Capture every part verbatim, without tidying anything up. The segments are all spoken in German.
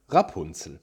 Rapunzel.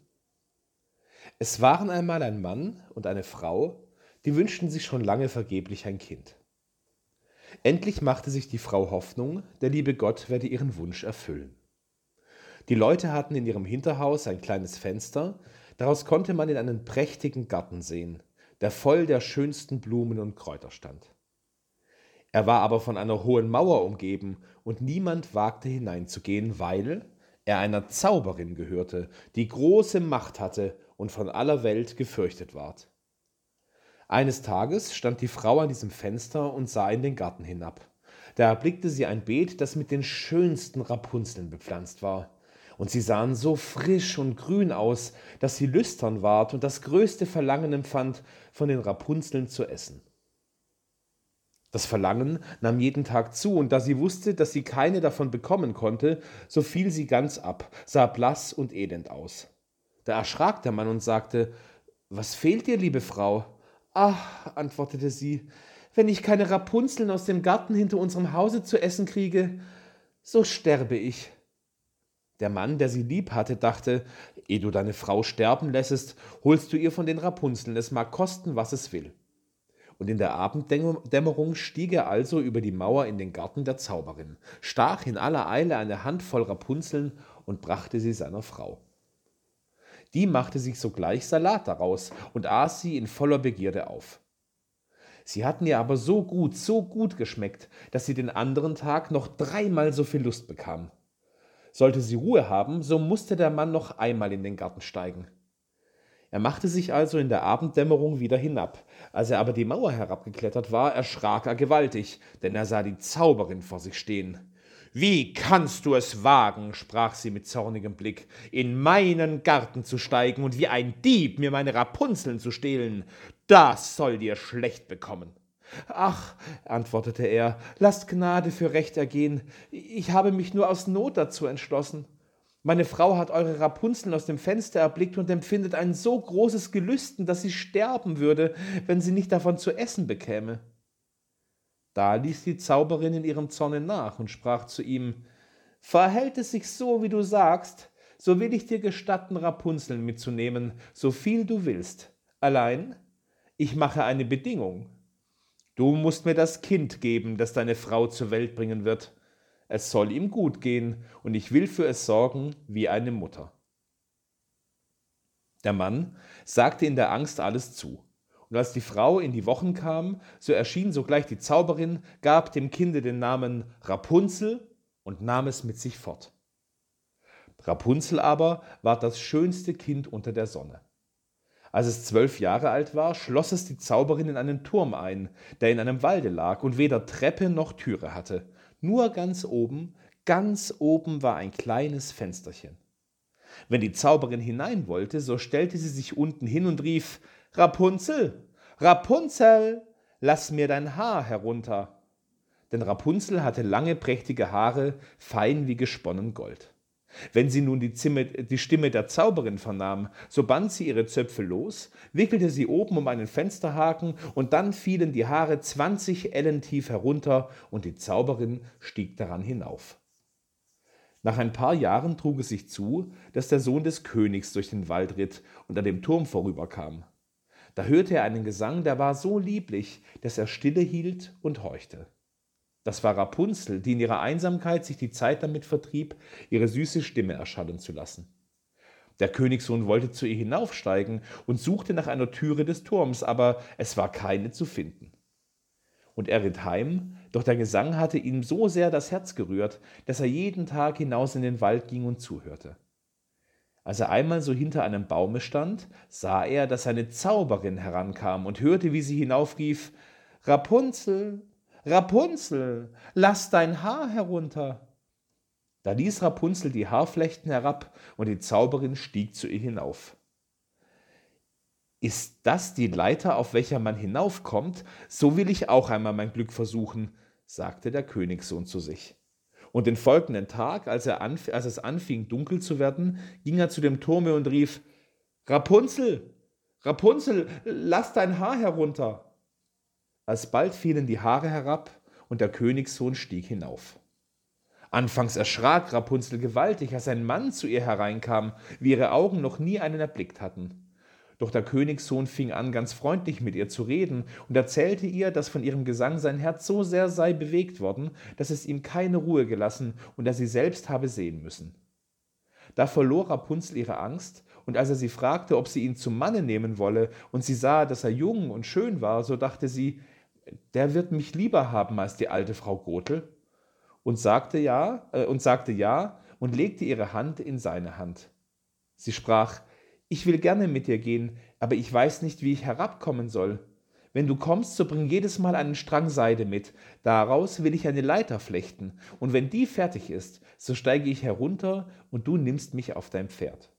Es waren einmal ein Mann und eine Frau, die wünschten sich schon lange vergeblich ein Kind. Endlich machte sich die Frau Hoffnung, der liebe Gott werde ihren Wunsch erfüllen. Die Leute hatten in ihrem Hinterhaus ein kleines Fenster, daraus konnte man in einen prächtigen Garten sehen, der voll der schönsten Blumen und Kräuter stand. Er war aber von einer hohen Mauer umgeben, und niemand wagte hineinzugehen, weil er einer Zauberin gehörte, die große Macht hatte und von aller Welt gefürchtet ward. Eines Tages stand die Frau an diesem Fenster und sah in den Garten hinab. Da erblickte sie ein Beet, das mit den schönsten Rapunzeln bepflanzt war. Und sie sahen so frisch und grün aus, dass sie lüstern ward und das größte Verlangen empfand, von den Rapunzeln zu essen. Das Verlangen nahm jeden Tag zu, und da sie wusste, dass sie keine davon bekommen konnte, so fiel sie ganz ab, sah blass und elend aus. Da erschrak der Mann und sagte: »Was fehlt dir, liebe Frau?« »Ach«, antwortete sie, »wenn ich keine Rapunzeln aus dem Garten hinter unserem Hause zu essen kriege, so sterbe ich.« Der Mann, der sie lieb hatte, dachte: »Ehe du deine Frau sterben lässest, holst du ihr von den Rapunzeln, es mag kosten, was es will.« Und in der Abenddämmerung stieg er also über die Mauer in den Garten der Zauberin, stach in aller Eile eine Handvoll Rapunzeln und brachte sie seiner Frau. Die machte sich sogleich Salat daraus und aß sie in voller Begierde auf. Sie hatten ihr aber so gut, so gut geschmeckt, dass sie den anderen Tag noch dreimal so viel Lust bekam. Sollte sie Ruhe haben, so musste der Mann noch einmal in den Garten steigen. Er machte sich also in der Abenddämmerung wieder hinab. Als er aber die Mauer herabgeklettert war, erschrak er gewaltig, denn er sah die Zauberin vor sich stehen. »Wie kannst du es wagen«, sprach sie mit zornigem Blick, »in meinen Garten zu steigen und wie ein Dieb mir meine Rapunzeln zu stehlen? Das soll dir schlecht bekommen.« »Ach«, antwortete er, »lasst Gnade für Recht ergehen. Ich habe mich nur aus Not dazu entschlossen. Meine Frau hat eure Rapunzeln aus dem Fenster erblickt und empfindet ein so großes Gelüsten, dass sie sterben würde, wenn sie nicht davon zu essen bekäme.« Da ließ die Zauberin in ihrem Zorne nach und sprach zu ihm: »Verhält es sich so, wie du sagst, so will ich dir gestatten, Rapunzeln mitzunehmen, so viel du willst. Allein, ich mache eine Bedingung. Du musst mir das Kind geben, das deine Frau zur Welt bringen wird. Es soll ihm gut gehen, und ich will für es sorgen wie eine Mutter.« Der Mann sagte in der Angst alles zu. Und als die Frau in die Wochen kam, so erschien sogleich die Zauberin, gab dem Kinde den Namen Rapunzel und nahm es mit sich fort. Rapunzel aber ward das schönste Kind unter der Sonne. Als es zwölf Jahre alt war, schloss es die Zauberin in einen Turm ein, der in einem Walde lag und weder Treppe noch Türe hatte. Nur ganz oben, ganz oben war ein kleines Fensterchen. Wenn die Zauberin hinein wollte, so stellte sie sich unten hin und rief: »Rapunzel, Rapunzel, lass mir dein Haar herunter!« Denn Rapunzel hatte lange prächtige Haare, fein wie gesponnen Gold. Wenn sie nun die, Zimmer, die Stimme der Zauberin vernahm, so band sie ihre Zöpfe los, wickelte sie oben um einen Fensterhaken, und dann fielen die Haare zwanzig Ellen tief herunter, und die Zauberin stieg daran hinauf. Nach ein paar Jahren trug es sich zu, dass der Sohn des Königs durch den Wald ritt und an dem Turm vorüberkam. Da hörte er einen Gesang, der war so lieblich, dass er stille hielt und horchte. Das war Rapunzel, die in ihrer Einsamkeit sich die Zeit damit vertrieb, ihre süße Stimme erschallen zu lassen. Der Königssohn wollte zu ihr hinaufsteigen und suchte nach einer Türe des Turms, aber es war keine zu finden. Und er ritt heim, doch der Gesang hatte ihm so sehr das Herz gerührt, dass er jeden Tag hinaus in den Wald ging und zuhörte. Als er einmal so hinter einem Baume stand, sah er, dass eine Zauberin herankam und hörte, wie sie hinaufrief: »Rapunzel, Rapunzel, lass dein Haar herunter!« Da ließ Rapunzel die Haarflechten herab, und die Zauberin stieg zu ihr hinauf. »Ist das die Leiter, auf welcher man hinaufkommt? So will ich auch einmal mein Glück versuchen«, sagte der Königssohn zu sich. Und den folgenden Tag, als, er anf- als es anfing dunkel zu werden, ging er zu dem Turme und rief: »Rapunzel, Rapunzel, lass dein Haar herunter!« Alsbald fielen die Haare herab, und der Königssohn stieg hinauf. Anfangs erschrak Rapunzel gewaltig, als ein Mann zu ihr hereinkam, wie ihre Augen noch nie einen erblickt hatten. Doch der Königssohn fing an, ganz freundlich mit ihr zu reden und erzählte ihr, dass von ihrem Gesang sein Herz so sehr sei bewegt worden, dass es ihm keine Ruhe gelassen und er sie selbst habe sehen müssen. Da verlor Rapunzel ihre Angst, und als er sie fragte, ob sie ihn zum Manne nehmen wolle, und sie sah, dass er jung und schön war, so dachte sie, der wird mich lieber haben als die alte Frau Gothel, und sagte ja, äh, und sagte ja und legte ihre Hand in seine Hand. Sie sprach: Ich will gerne mit dir gehen, aber ich weiß nicht, wie ich herabkommen soll. Wenn du kommst, so bring jedes Mal einen Strang Seide mit, daraus will ich eine Leiter flechten, und wenn die fertig ist, so steige ich herunter, und du nimmst mich auf dein Pferd.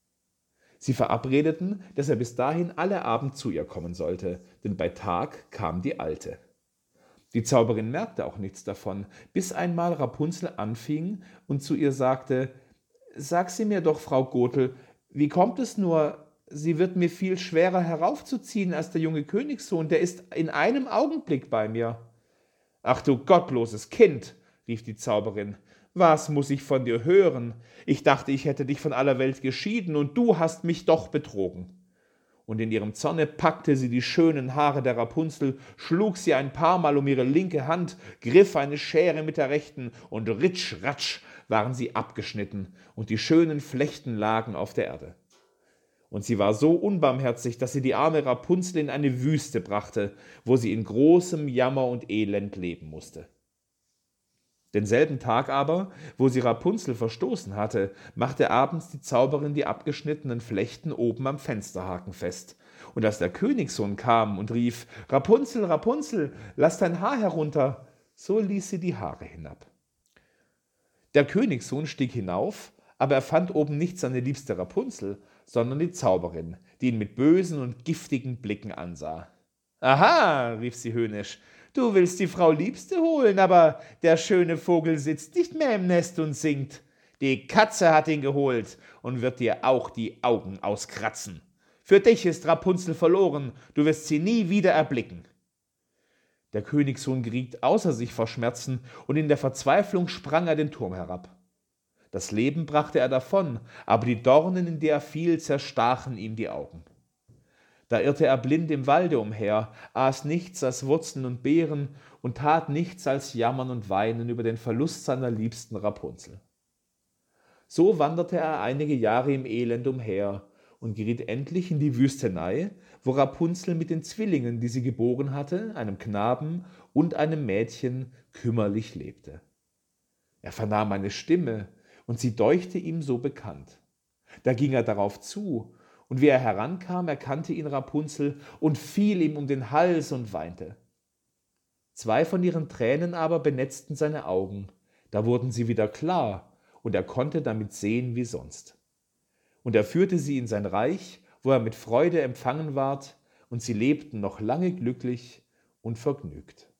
Sie verabredeten, dass er bis dahin alle Abend zu ihr kommen sollte, denn bei Tag kam die Alte. Die Zauberin merkte auch nichts davon, bis einmal Rapunzel anfing und zu ihr sagte: »Sag sie mir doch, Frau Gothel, wie kommt es nur, sie wird mir viel schwerer heraufzuziehen als der junge Königssohn, der ist in einem Augenblick bei mir.« »Ach du gottloses Kind«, rief die Zauberin, »was muß ich von dir hören? Ich dachte, ich hätte dich von aller Welt geschieden, und du hast mich doch betrogen.« Und in ihrem Zorne packte sie die schönen Haare der Rapunzel, schlug sie ein paar Mal um ihre linke Hand, griff eine Schere mit der rechten, und ritsch, ratsch waren sie abgeschnitten, und die schönen Flechten lagen auf der Erde. Und sie war so unbarmherzig, dass sie die arme Rapunzel in eine Wüste brachte, wo sie in großem Jammer und Elend leben musste. Denselben Tag aber, wo sie Rapunzel verstoßen hatte, machte abends die Zauberin die abgeschnittenen Flechten oben am Fensterhaken fest. Und als der Königssohn kam und rief: »Rapunzel, Rapunzel, lass dein Haar herunter«, so ließ sie die Haare hinab. Der Königssohn stieg hinauf, aber er fand oben nicht seine liebste Rapunzel, sondern die Zauberin, die ihn mit bösen und giftigen Blicken ansah. »Aha«, rief sie höhnisch, »du willst die Frau Liebste holen, aber der schöne Vogel sitzt nicht mehr im Nest und singt. Die Katze hat ihn geholt und wird dir auch die Augen auskratzen. Für dich ist Rapunzel verloren, du wirst sie nie wieder erblicken.« Der Königssohn geriet außer sich vor Schmerzen, und in der Verzweiflung sprang er den Turm herab. Das Leben brachte er davon, aber die Dornen, in die er fiel, zerstachen ihm die Augen. Da irrte er blind im Walde umher, aß nichts als Wurzeln und Beeren und tat nichts als jammern und weinen über den Verlust seiner liebsten Rapunzel. So wanderte er einige Jahre im Elend umher und geriet endlich in die Wüstenei, wo Rapunzel mit den Zwillingen, die sie geboren hatte, einem Knaben und einem Mädchen, kümmerlich lebte. Er vernahm eine Stimme, und sie deuchte ihm so bekannt. Da ging er darauf zu, und wie er herankam, erkannte ihn Rapunzel und fiel ihm um den Hals und weinte. Zwei von ihren Tränen aber benetzten seine Augen, da wurden sie wieder klar, und er konnte damit sehen wie sonst. Und er führte sie in sein Reich, wo er mit Freude empfangen ward, und sie lebten noch lange glücklich und vergnügt.